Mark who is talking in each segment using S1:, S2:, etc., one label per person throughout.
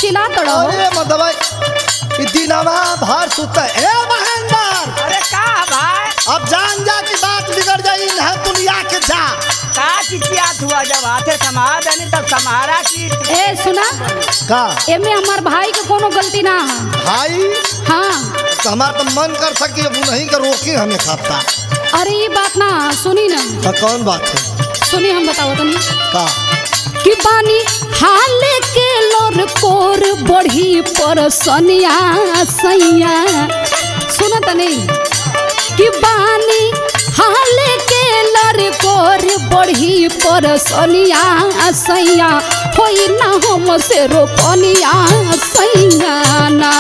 S1: चिल्ला तड़ो।
S2: अरे मतलब दिनवा भर सुता ए महेंद्र।
S3: अरे का भाई
S2: अब जान जा की बात बिगड़ जाई है दुनिया के जा।
S3: का चिचियात हुआ जब हाथे समाज नहीं तब समारा की
S1: ए सुना
S2: का
S1: एमे हमार भाई के कोनो गलती ना है।
S2: भाई
S1: हाँ
S2: तो हमारा तो मन कर सके अब नहीं कर रोके हमें खाता।
S1: अरे ये बात ना सुनी ना
S2: तो कौन बात है
S1: सुनी हम बताओ तनी
S2: का
S1: कि बानी हाल के लोर कोर बढ़ी परसनिया सैया सुना तनी कि बानी हाल के लोर कोर बढ़ी परसनिया सैया होई ना हम से रोपनिया सैया ना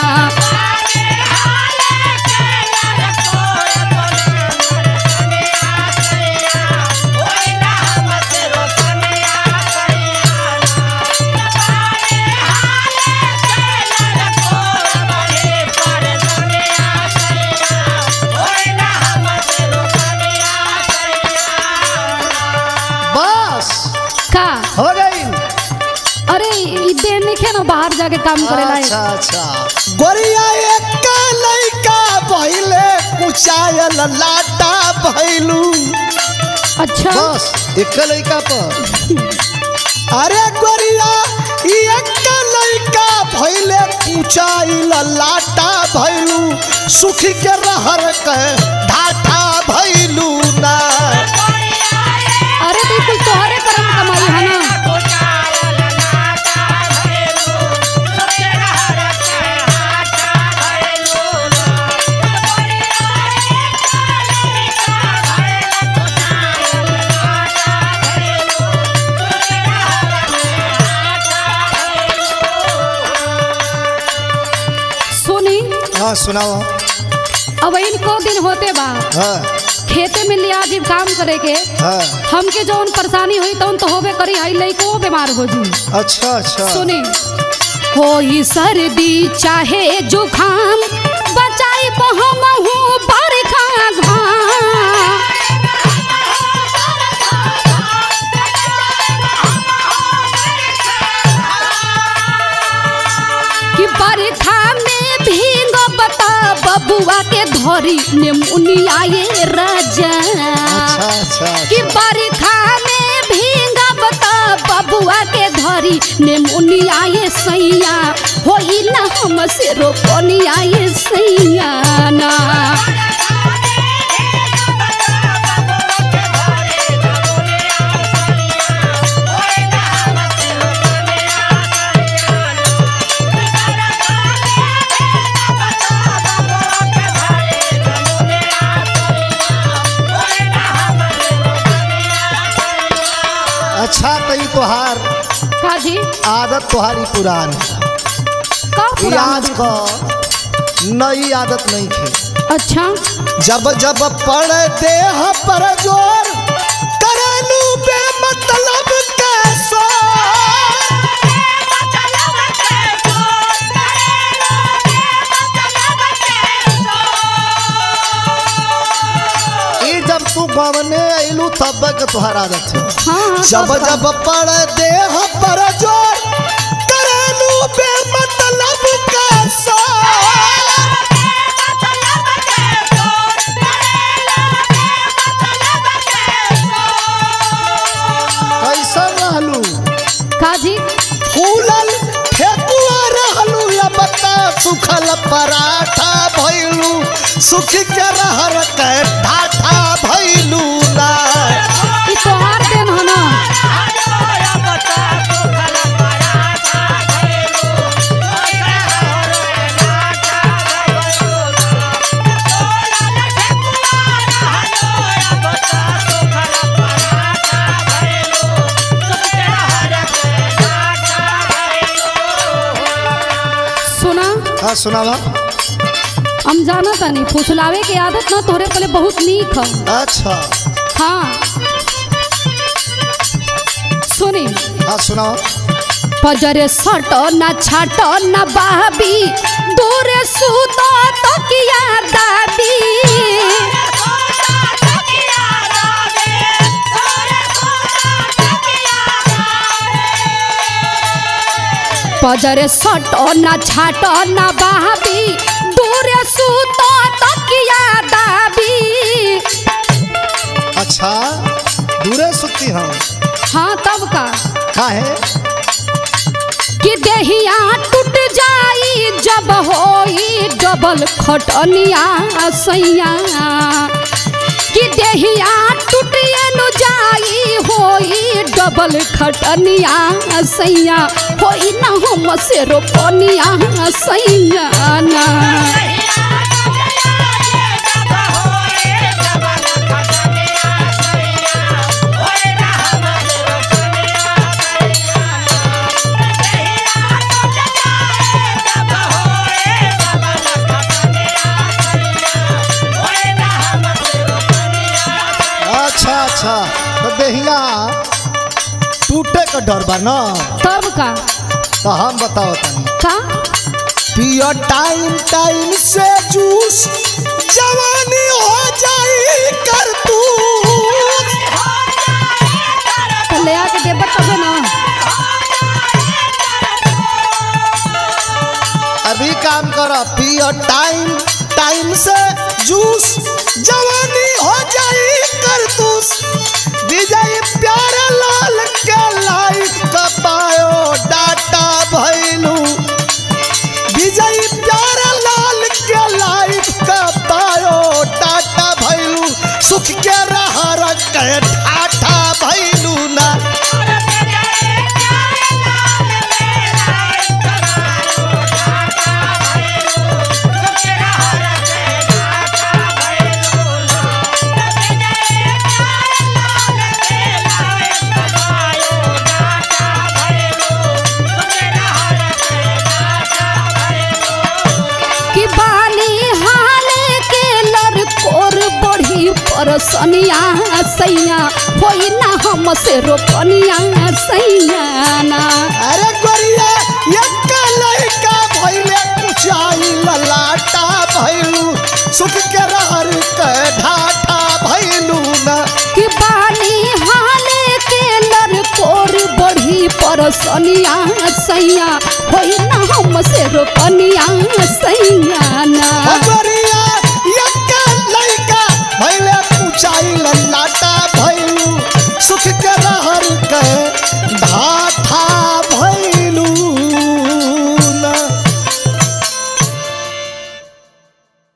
S1: का
S2: हो गई।
S1: अरे ई देर नहीं ना बाहर जाके काम करेला
S2: अच्छा अच्छा गोरिया एक लइका पहिले कुचायल लाटा भइलू।
S1: अच्छा
S2: बस एक लइका पर अरे गोरिया एक लइका पहिले कुचायल लाटा भइलू सुख के रहर के ढाठा भइलू ना।
S1: अरे बिल्कुल तोहरे करम कमाई है ना। सुनी
S2: हाँ सुनाओ।
S1: अब इनको दिन होते बा
S2: हाँ
S1: खेते में लिया जी काम करे के
S2: हाँ
S1: हमके जौन परेशानी हुई तौन तो होबे करी हई लइको बीमार हो जी।
S2: अच्छा अच्छा
S1: सुनी होई सर्दी चाहे जुखाम बचाई हम हूँ बरखा घाम कि बरखा में भींग बता बबुआ के धरी नेमुनिया ये राजा
S2: अच्छा अच्छा
S1: कि बरखा में भींगा बता बबुआ के धरी नेमुनिया ये सैया होई ना हमसे रोपनिया ये सैया ना।
S2: अच्छा तो ये तोहार
S1: का जी
S2: आदत तुम्हारी पुरान है।
S1: का पुराना
S2: आज का नई आदत नहीं थी।
S1: अच्छा
S2: जब जब पड़ दे पर जोर करलू बेमतलब कैसो ई जब तू गवने आइलू तब के तुहार आदत है।
S1: हाँ
S2: जब जब पड़ दे पर जोर करलू बेमतलब कैसो कैसा रहलू
S1: का जी
S2: फूलल ठेकुआ रहलू या बता सुखल पराठा भइलू सुख के रहर के ढाठा भइलू ना।
S1: ई तोहार देन है ना। सुना
S2: हाँ सुनावा।
S1: हम जाना तानी फुसलावे के आदत ना तोहरे पहले बहुत नीक है।
S2: अच्छा
S1: हाँ सुनी
S2: हाँ सुनाओ।
S1: पजरे सट न छाट न बाबी दूर सुतो तो किया दाबी पजरे सटो ना छाटो ना बाबी दूरे सूतो तकिया दाबी।
S2: अच्छा दूरे सुती हम।
S1: हाँ तब का
S2: काहे
S1: कि देहिया टूट जाई जब होई डबल खटनिया सैया कि देहिया टूटिए नु जाई होई डबल खटनिया सैया होई ना हम से रोपनिया सैया ना।
S2: अच्छा तो देहिया टूटे का डर बा ना।
S1: तब का
S2: तो हम बताओ तनी
S1: का
S2: पियो टाइम टाइम से जूस जवानी हो जाई कर तू।
S1: तो ले आके दे बताबे ना।
S2: अभी काम करो पियो टाइम टाइम से जूस जवानी हो जाई कर तू। विजय प्यारे लाल के लाइफ का पायो डाटा भैलू। विजय प्यारे लाल के लाइफ का पायो डाटा भैलू। सुख के रहर के ठाठा भैलू ना।
S1: परसनिया सैया होई ना हम से रोपनिया सैया ना।
S2: अरे गोरिया एक लड़का भइले ऊंचाई ललाटा भइलू। सुख के रहर के ढाठा भइलू ना।
S1: कि बानी हाले के लड़कोर बढ़ी परसनिया सैया होई ना हम से रोपनिया